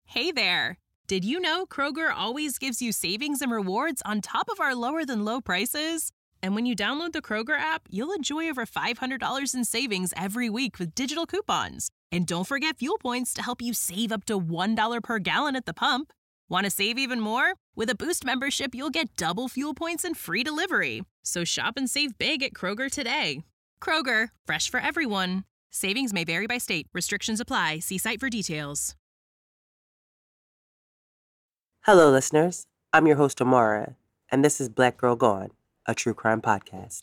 Hey there! Did you know Kroger always gives you savings and rewards on top of our lower than low prices? And when you download the Kroger app, you'll enjoy over $500 in savings every week with digital coupons. And don't forget fuel points to help you save up to $1 per gallon at the pump. Want to save even more? With a Boost membership, you'll get double fuel points and free delivery. So shop and save big at Kroger today. Kroger, fresh for everyone. Savings may vary by state. Restrictions apply. See site for details. Hello, listeners. I'm your host, Amara, and this is Black Girl Gone, a true crime podcast.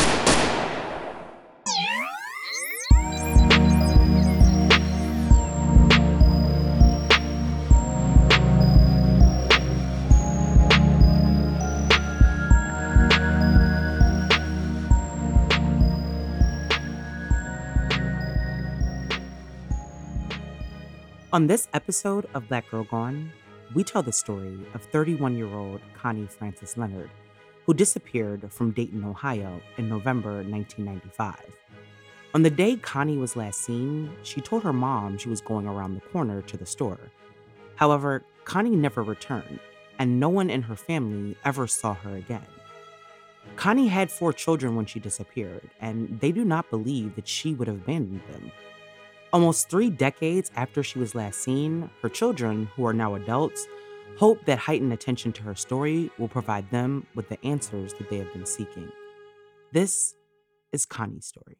On this episode of Black Girl Gone, we tell the story of 31-year-old Connie Francis Leonard, who disappeared from Dayton, Ohio in November 1995. On the day Connie was last seen, she told her mom she was going around the corner to the store. However, Connie never returned, and no one in her family ever saw her again. Connie had 4 children when she disappeared, and they do not believe that she would have abandoned them. Almost 3 decades after she was last seen, her children, who are now adults, hope that heightened attention to her story will provide them with the answers that they have been seeking. This is Connie's story.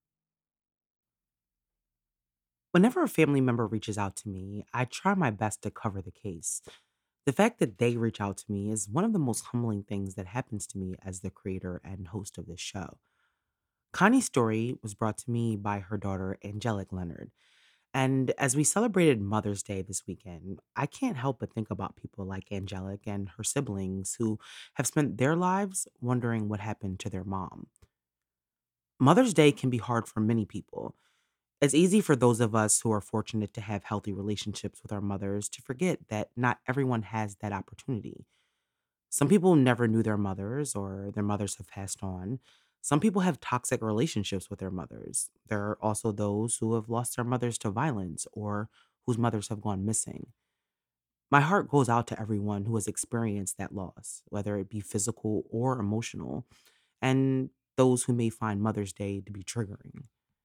Whenever a family member reaches out to me, I try my best to cover the case. The fact that they reach out to me is one of the most humbling things that happens to me as the creator and host of this show. Connie's story was brought to me by her daughter, Angelic Leonard. And as we celebrated Mother's Day this weekend, I can't help but think about people like Angelic and her siblings who have spent their lives wondering what happened to their mom. Mother's Day can be hard for many people. It's easy for those of us who are fortunate to have healthy relationships with our mothers to forget that not everyone has that opportunity. Some people never knew their mothers or their mothers have passed on. Some people have toxic relationships with their mothers. There are also those who have lost their mothers to violence or whose mothers have gone missing. My heart goes out to everyone who has experienced that loss, whether it be physical or emotional, and those who may find Mother's Day to be triggering.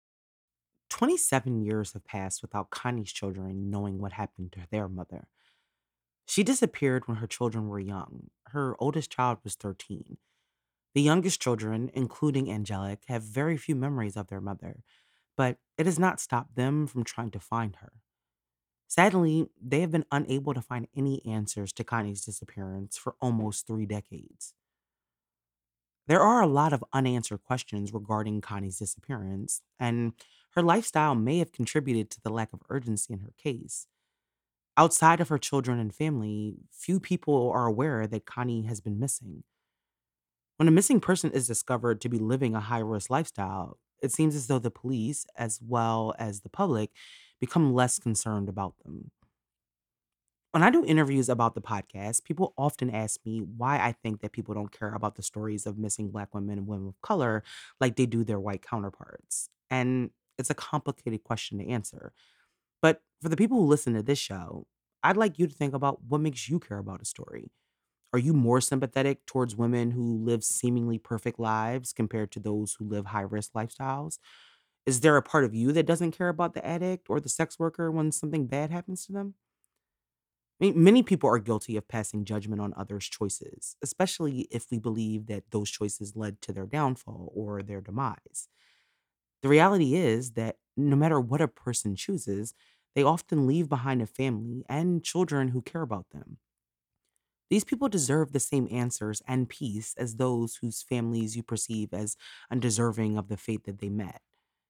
27 years have passed without Connie's children knowing what happened to their mother. She disappeared when her children were young. Her oldest child was 13. The youngest children, including Angelic, have very few memories of their mother, but it has not stopped them from trying to find her. Sadly, they have been unable to find any answers to Connie's disappearance for almost 3 decades. There are a lot of unanswered questions regarding Connie's disappearance, and her lifestyle may have contributed to the lack of urgency in her case. Outside of her children and family, few people are aware that Connie has been missing. When a missing person is discovered to be living a high risk lifestyle, it seems as though the police, as well as the public, become less concerned about them. When I do interviews about the podcast, people often ask me why I think that people don't care about the stories of missing Black women and women of color like they do their white counterparts. And it's a complicated question to answer. But for the people who listen to this show, I'd like you to think about what makes you care about a story. Are you more sympathetic towards women who live seemingly perfect lives compared to those who live high risk lifestyles? Is there a part of you that doesn't care about the addict or the sex worker when something bad happens to them? I mean, many people are guilty of passing judgment on others' choices, especially if we believe that those choices led to their downfall or their demise. The reality is that no matter what a person chooses, they often leave behind a family and children who care about them. These people deserve the same answers and peace as those whose families you perceive as undeserving of the fate that they met.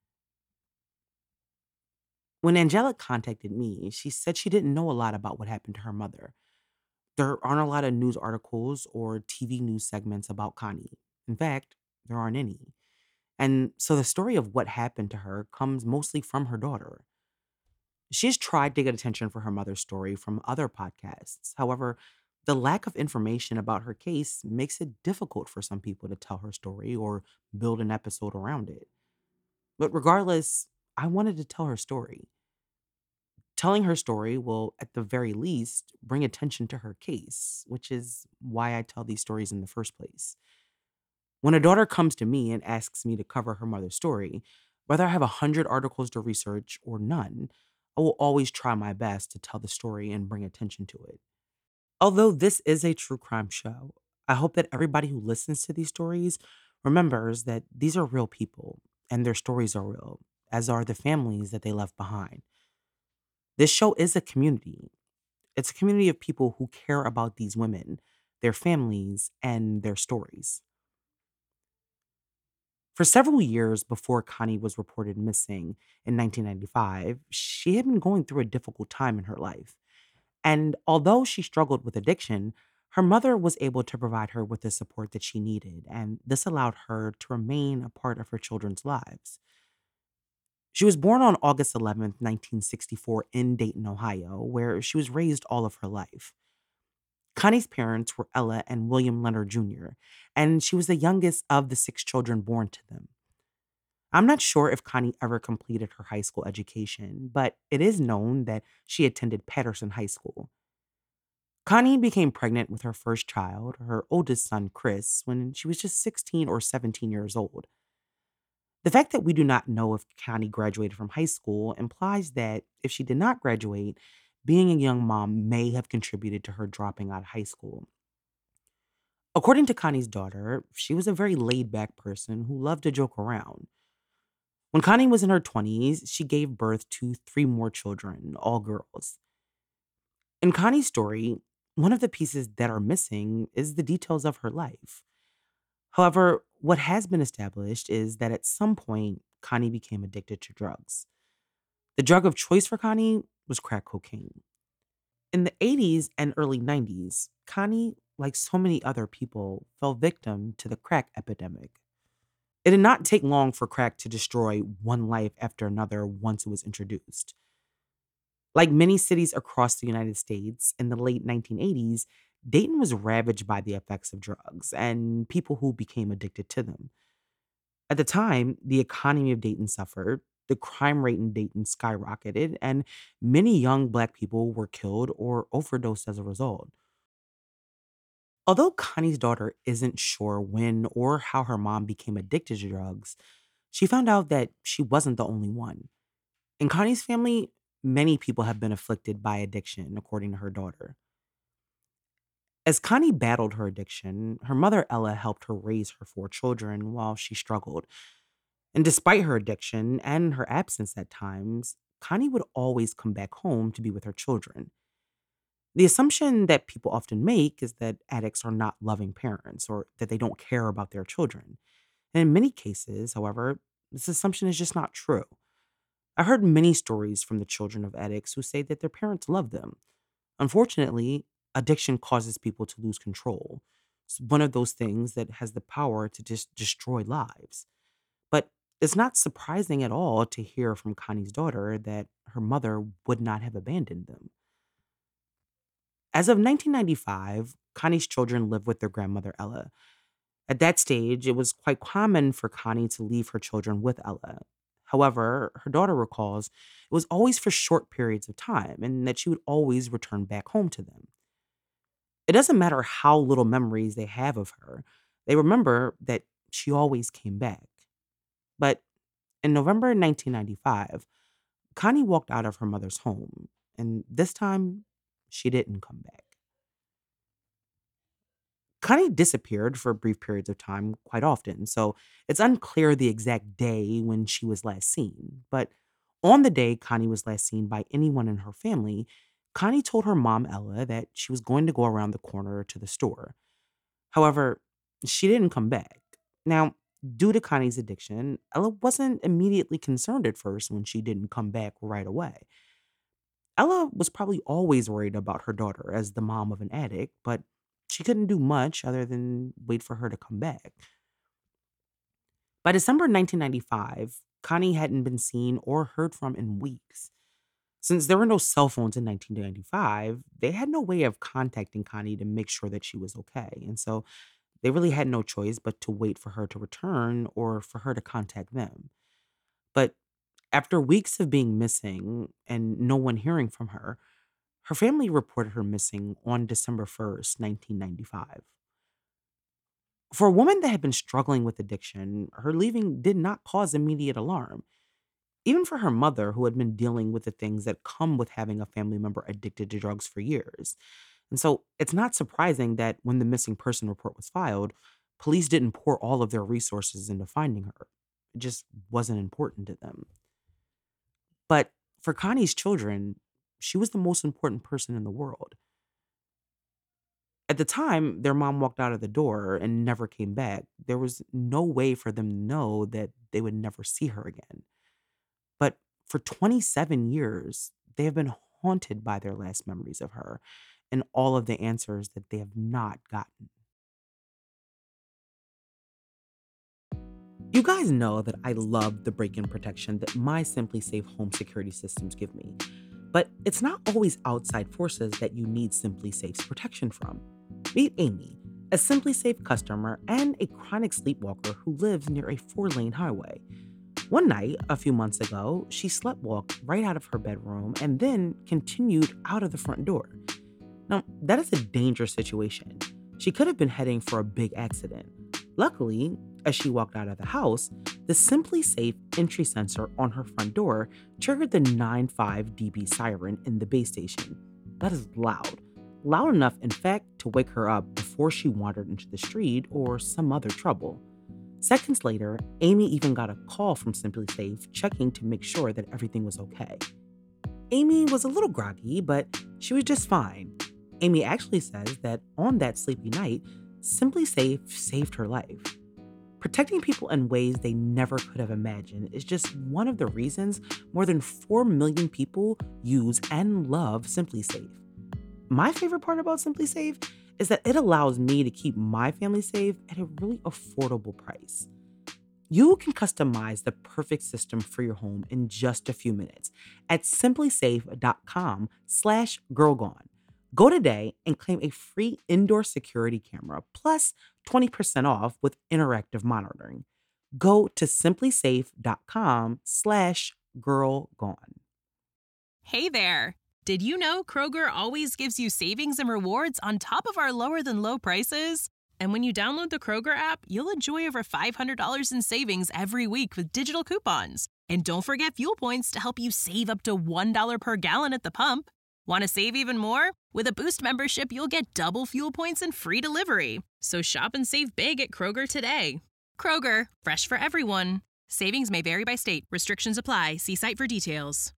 When Angelic contacted me, she said she didn't know a lot about what happened to her mother. There aren't a lot of news articles or TV news segments about Connie. In fact, there aren't any. And so the story of what happened to her comes mostly from her daughter. She has tried to get attention for her mother's story from other podcasts. However, the lack of information about her case makes it difficult for some people to tell her story or build an episode around it. But regardless, I wanted to tell her story. Telling her story will, at the very least, bring attention to her case, which is why I tell these stories in the first place. When a daughter comes to me and asks me to cover her mother's story, whether I have 100 articles to research or none, I will always try my best to tell the story and bring attention to it. Although this is a true crime show, I hope that everybody who listens to these stories remembers that these are real people and their stories are real, as are the families that they left behind. This show is a community. It's a community of people who care about these women, their families, and their stories. For several years before Connie was reported missing in 1995, she had been going through a difficult time in her life. And although she struggled with addiction, her mother was able to provide her with the support that she needed, and this allowed her to remain a part of her children's lives. She was born on August 11th, 1964, in Dayton, Ohio, where she was raised all of her life. Connie's parents were Ella and William Leonard Jr., and she was the youngest of the six children born to them. I'm not sure if Connie ever completed her high school education, but it is known that she attended Patterson High School. Connie became pregnant with her first child, her oldest son, Chris, when she was just 16 or 17 years old. The fact that we do not know if Connie graduated from high school implies that if she did not graduate, being a young mom may have contributed to her dropping out of high school. According to Connie's daughter, she was a very laid back person who loved to joke around. When Connie was in her 20s, she gave birth to three more children, all girls. In Connie's story, one of the pieces that are missing is the details of her life. However, what has been established is that at some point, Connie became addicted to drugs. The drug of choice for Connie was crack cocaine. In the 80s and early 90s, Connie, like so many other people, fell victim to the crack epidemic. It did not take long for crack to destroy one life after another once it was introduced. Like many cities across the United States in the late 1980s, Dayton was ravaged by the effects of drugs and people who became addicted to them. At the time, the economy of Dayton suffered, the crime rate in Dayton skyrocketed, and many young Black people were killed or overdosed as a result. Although Connie's daughter isn't sure when or how her mom became addicted to drugs, she found out that she wasn't the only one. In Connie's family, many people have been afflicted by addiction, according to her daughter. As Connie battled her addiction, her mother Ella helped her raise her four children while she struggled. And despite her addiction and her absence at times, Connie would always come back home to be with her children. The assumption that people often make is that addicts are not loving parents or that they don't care about their children. And in many cases, however, this assumption is just not true. I've heard many stories from the children of addicts who say that their parents love them. Unfortunately, addiction causes people to lose control. It's one of those things that has the power to just destroy lives. But it's not surprising at all to hear from Connie's daughter that her mother would not have abandoned them. As of 1995, Connie's children live with their grandmother Ella. At that stage, it was quite common for Connie to leave her children with Ella. However, her daughter recalls it was always for short periods of time and that she would always return back home to them. It doesn't matter how little memories they have of her, they remember that she always came back. But in November 1995, Connie walked out of her mother's home, and this time she didn't come back. Connie disappeared for brief periods of time quite often, so it's unclear the exact day when she was last seen. But on the day Connie was last seen by anyone in her family, Connie told her mom, Ella, that she was going to go around the corner to the store. However, she didn't come back. Now, due to Connie's addiction, Ella wasn't immediately concerned at first when she didn't come back right away. Ella was probably always worried about her daughter as the mom of an addict, but she couldn't do much other than wait for her to come back. By December 1995, Connie hadn't been seen or heard from in weeks. Since there were no cell phones in 1995, they had no way of contacting Connie to make sure that she was okay. And so they really had no choice but to wait for her to return or for her to contact them. But After weeks of being missing and no one hearing from her, her family reported her missing on December 1st, 1995. For a woman that had been struggling with addiction, her leaving did not cause immediate alarm. Even for her mother, who had been dealing with the things that come with having a family member addicted to drugs for years. And so it's not surprising that when the missing person report was filed, police didn't pour all of their resources into finding her. It just wasn't important to them. But for Connie's children, she was the most important person in the world. At the time, their mom walked out of the door and never came back. There was no way for them to know that they would never see her again. But for 27 years, they have been haunted by their last memories of her and all of the answers that they have not gotten. You guys know that I love the break in protection that my Simply Safe home security systems give me. But it's not always outside forces that you need Simply Safe's protection from. Meet Amy, a Simply Safe customer and a chronic sleepwalker who lives near a 4-lane highway. One night, a few months ago, she sleptwalked right out of her bedroom and then continued out of the front door. Now, that is a dangerous situation. She could have been heading for a big accident. Luckily, as she walked out of the house, the Simply Safe entry sensor on her front door triggered the 95 dB siren in the base station. That is loud. Loud enough, in fact, to wake her up before she wandered into the street or some other trouble. Seconds later, Amy even got a call from Simply Safe checking to make sure that everything was okay. Amy was a little groggy, but she was just fine. Amy actually says that on that sleepy night, Simply Safe saved her life. Protecting people in ways they never could have imagined is just one of the reasons more than 4 million people use and love Simply Safe. My favorite part about Simply Safe is that it allows me to keep my family safe at a really affordable price. You can customize the perfect system for your home in just a few minutes at simplysafe.com/girlgone. Go today and claim a free indoor security camera plus 20% off with interactive monitoring. Go to simplysafe.com/girlgone. Hey there! Did you know Kroger always gives you savings and rewards on top of our lower than low prices? And when you download the Kroger app, you'll enjoy over $500 in savings every week with digital coupons. And don't forget fuel points to help you save up to $1 per gallon at the pump. Want to save even more? With a Boost membership, you'll get double fuel points and free delivery. So shop and save big at Kroger today. Kroger, fresh for everyone. Savings may vary by state. Restrictions apply. See site for details.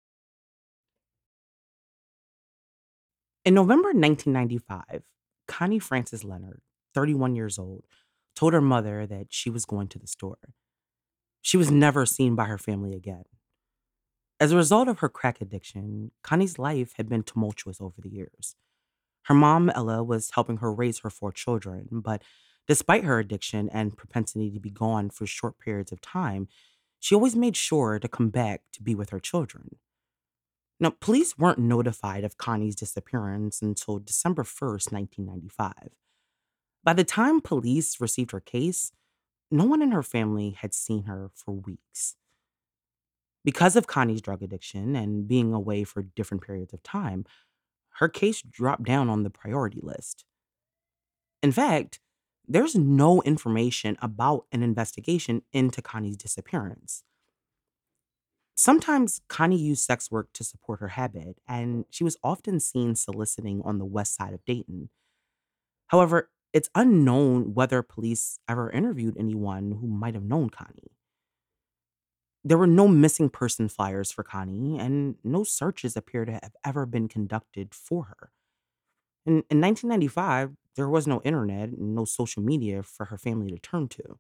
In November 1995, Connie Frances Leonard, 31 years old, told her mother that she was going to the store. She was never seen by her family again. As a result of her crack addiction, Connie's life had been tumultuous over the years. Her mom, Ella, was helping her raise her 4 children, but despite her addiction and propensity to be gone for short periods of time, she always made sure to come back to be with her children. Now, police weren't notified of Connie's disappearance until December 1st, 1995. By the time police received her case, no one in her family had seen her for weeks. Because of Connie's drug addiction and being away for different periods of time, her case dropped down on the priority list. In fact, there's no information about an investigation into Connie's disappearance. Sometimes Connie used sex work to support her habit, and she was often seen soliciting on the west side of Dayton. However, it's unknown whether police ever interviewed anyone who might have known Connie. There were no missing person flyers for Connie, and no searches appear to have ever been conducted for her. In 1995, there was no internet and no social media for her family to turn to.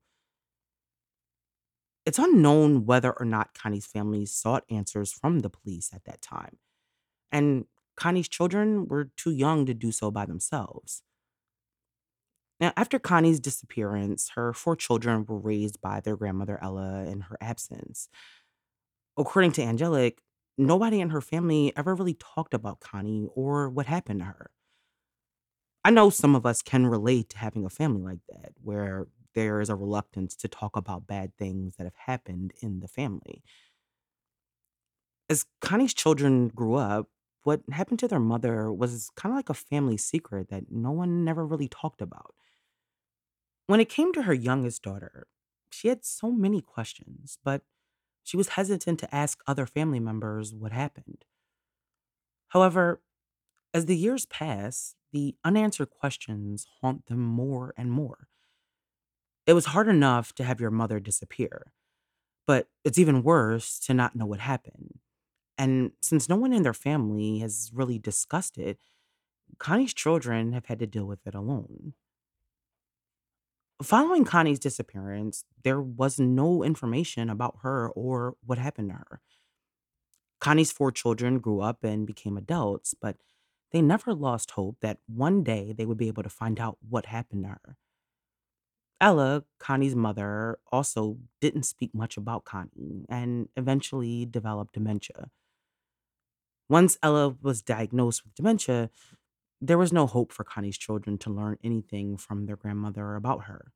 It's unknown whether or not Connie's family sought answers from the police at that time, and Connie's children were too young to do so by themselves. Now, after Connie's disappearance, her 4 children were raised by their grandmother Ella in her absence. According to Angelic, nobody in her family ever really talked about Connie or what happened to her. I know some of us can relate to having a family like that, where there is a reluctance to talk about bad things that have happened in the family. As Connie's children grew up, what happened to their mother was kind of like a family secret that no one never really talked about. When it came to her youngest daughter, she had so many questions, but she was hesitant to ask other family members what happened. However, as the years pass, the unanswered questions haunt them more and more. It was hard enough to have your mother disappear, but it's even worse to not know what happened. And since no one in their family has really discussed it, Connie's children have had to deal with it alone. Following Connie's disappearance, there was no information about her or what happened to her. Connie's four children grew up and became adults, but they never lost hope that one day they would be able to find out what happened to her. Ella, Connie's mother, also didn't speak much about Connie and eventually developed dementia. Once Ella was diagnosed with dementia, there was no hope for Connie's children to learn anything from their grandmother about her.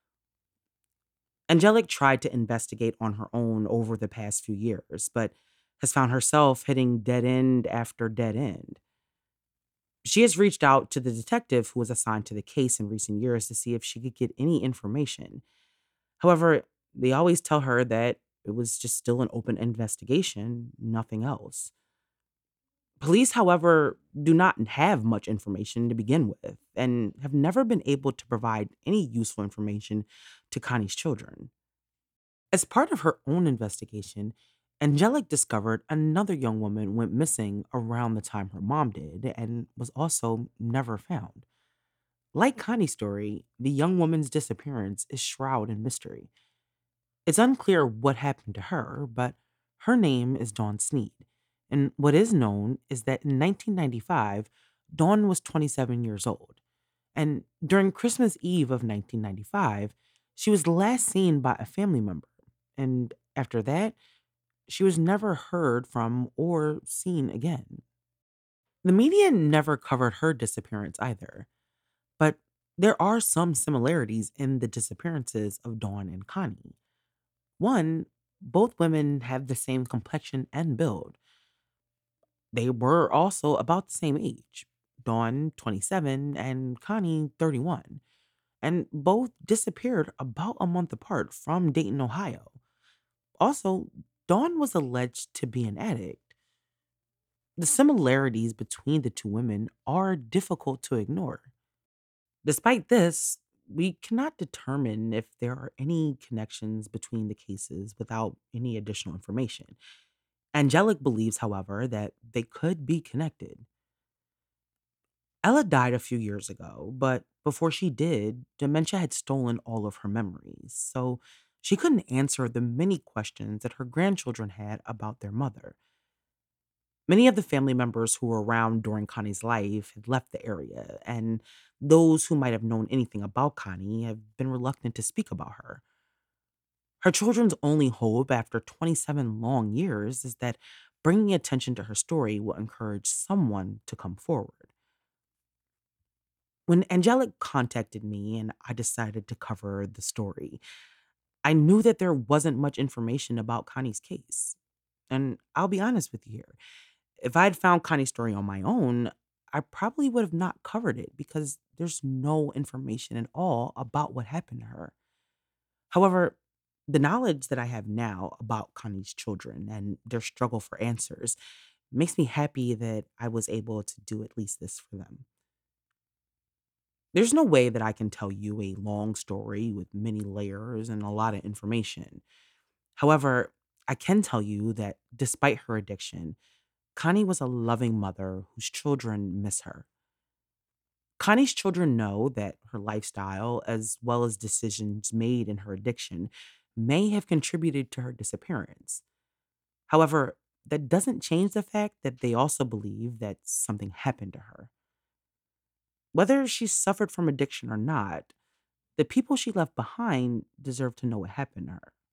Angelic tried to investigate on her own over the past few years, but has found herself hitting dead end after dead end. She has reached out to the detective who was assigned to the case in recent years to see if she could get any information. However, they always tell her that it was just still an open investigation, nothing else. Police, however, do not have much information to begin with and have never been able to provide any useful information to Connie's children. As part of her own investigation, Angelic discovered another young woman went missing around the time her mom did and was also never found. Like Connie's story, the young woman's disappearance is shrouded in mystery. It's unclear what happened to her, but her name is Dawn Sneed. And what is known is that in 1995, Dawn was 27 years old. And during Christmas Eve of 1995, she was last seen by a family member. And after that, she was never heard from or seen again. The media never covered her disappearance either, but there are some similarities in the disappearances of Dawn and Connie. One, both women have the same complexion and build. They were also about the same age, Dawn 27 and Connie 31, and both disappeared about a month apart from Dayton, Ohio. Also, Dawn was alleged to be an addict. The similarities between the two women are difficult to ignore. Despite this, we cannot determine if there are any connections between the cases without any additional information. Angelic believes, however, that they could be connected. Ella died a few years ago, but before she did, dementia had stolen all of her memories, so she couldn't answer the many questions that her grandchildren had about their mother. Many of the family members who were around during Connie's life had left the area, and those who might have known anything about Connie have been reluctant to speak about her. Her children's only hope after 27 long years is that bringing attention to her story will encourage someone to come forward. When Angelic contacted me and I decided to cover the story, I knew that there wasn't much information about Connie's case. And I'll be honest with you here. If I had found Connie's story on my own, I probably would have not covered it because there's no information at all about what happened to her. However, the knowledge that I have now about Connie's children and their struggle for answers makes me happy that I was able to do at least this for them. There's no way that I can tell you a long story with many layers and a lot of information. However, I can tell you that despite her addiction, Connie was a loving mother whose children miss her. Connie's children know that her lifestyle, as well as decisions made in her addiction, may have contributed to her disappearance. However, that doesn't change the fact that they also believe that something happened to her. Whether she suffered from addiction or not, the people she left behind deserve to know what happened to her.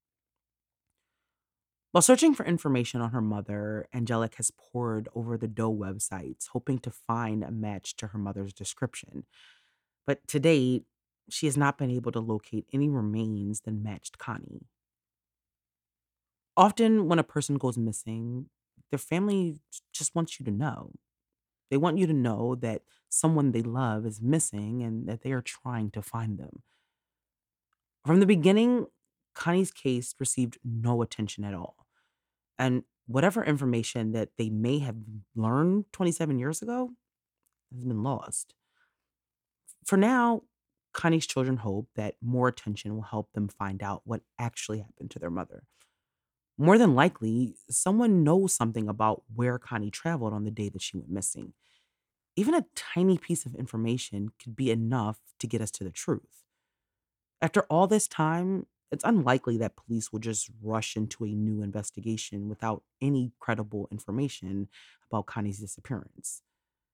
While searching for information on her mother, Angelic has pored over the Doe websites, hoping to find a match to her mother's description. But to date, she has not been able to locate any remains that matched Connie. Often, when a person goes missing, their family just wants you to know. They want you to know that someone they love is missing and that they are trying to find them. From the beginning, Connie's case received no attention at all. And whatever information that they may have learned 27 years ago has been lost. For now, Connie's children hope that more attention will help them find out what actually happened to their mother. More than likely, someone knows something about where Connie traveled on the day that she went missing. Even a tiny piece of information could be enough to get us to the truth. After all this time, it's unlikely that police will just rush into a new investigation without any credible information about Connie's disappearance.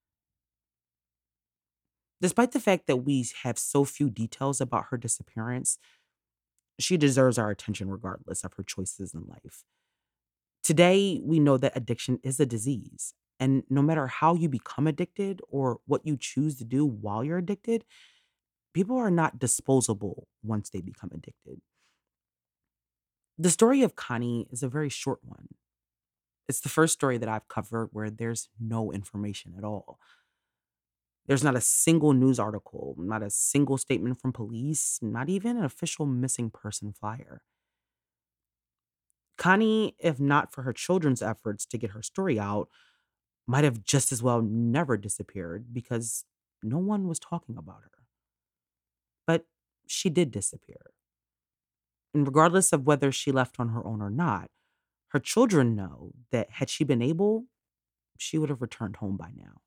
Despite the fact that we have so few details about her disappearance, she deserves our attention regardless of her choices in life. Today, we know that addiction is a disease, and no matter how you become addicted or what you choose to do while you're addicted, people are not disposable once they become addicted. The story of Connie is a very short one. It's the first story that I've covered where there's no information at all. There's not a single news article, not a single statement from police, not even an official missing person flyer. Connie, if not for her children's efforts to get her story out, might have just as well never disappeared because no one was talking about her. But she did disappear. And regardless of whether she left on her own or not, her children know that had she been able, she would have returned home by now.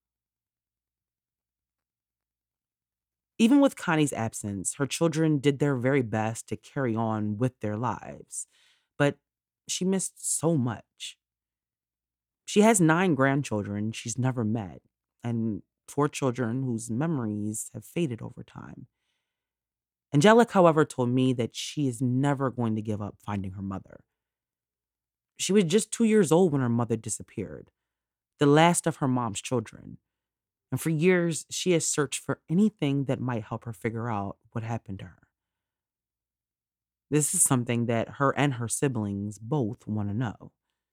Even with Connie's absence, her children did their very best to carry on with their lives. But she missed so much. She has 9 grandchildren she's never met, and 4 children whose memories have faded over time. Angelic, however, told me that she is never going to give up finding her mother. She was just 2 years old when her mother disappeared, the last of her mom's children. And for years, she has searched for anything that might help her figure out what happened to her. This is something that her and her siblings both want to know.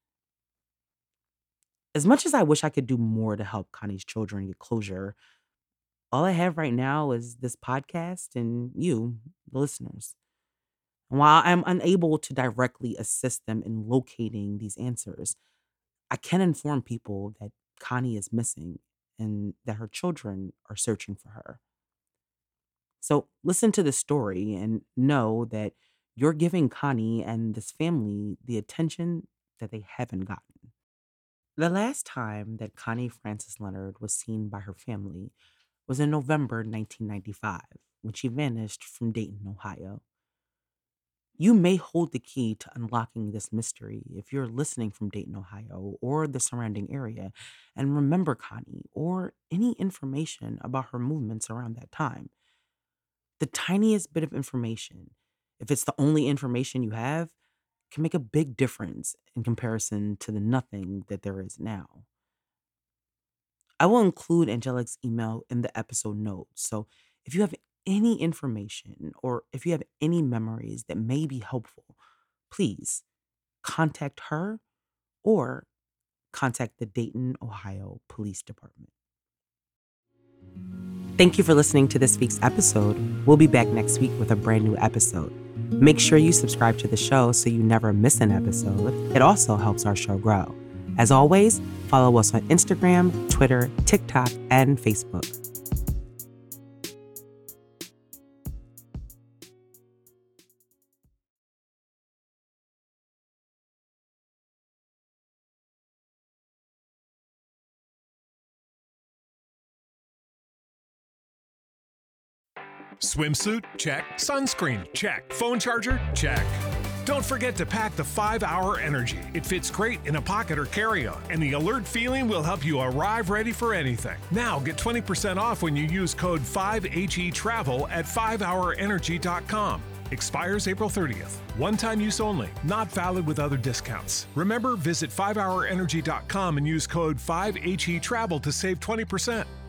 As much as I wish I could do more to help Connie's children get closure, all I have right now is this podcast and you, the listeners. And while I'm unable to directly assist them in locating these answers, I can inform people that Connie is missing and that her children are searching for her. So listen to the story and know that you're giving Connie and this family the attention that they haven't gotten. The last time that Connie Francis Leonard was seen by her family was in November 1995, when she vanished from Dayton, Ohio. You may hold the key to unlocking this mystery if you're listening from Dayton, Ohio, or the surrounding area, and remember Connie or any information about her movements around that time. The tiniest bit of information, if it's the only information you have, can make a big difference in comparison to the nothing that there is now. I will include Angelic's email in the episode notes, so if you have any information or if you have any memories that may be helpful, please contact her or contact the Dayton, Ohio Police Department. Thank you for listening to this week's episode. We'll be back next week with a brand new episode. Make sure you subscribe to the show so you never miss an episode. It also helps our show grow. As always, follow us on Instagram, Twitter, TikTok, and Facebook. Swimsuit? Check. Sunscreen? Check. Phone charger? Check. Don't forget to pack the 5-Hour Energy. It fits great in a pocket or carry-on, and the alert feeling will help you arrive ready for anything. Now get 20% off when you use code 5HETRAVEL at 5hourenergy.com. Expires April 30th. One-time use only. Not valid with other discounts. Remember, visit 5hourenergy.com and use code 5HETRAVEL to save 20%.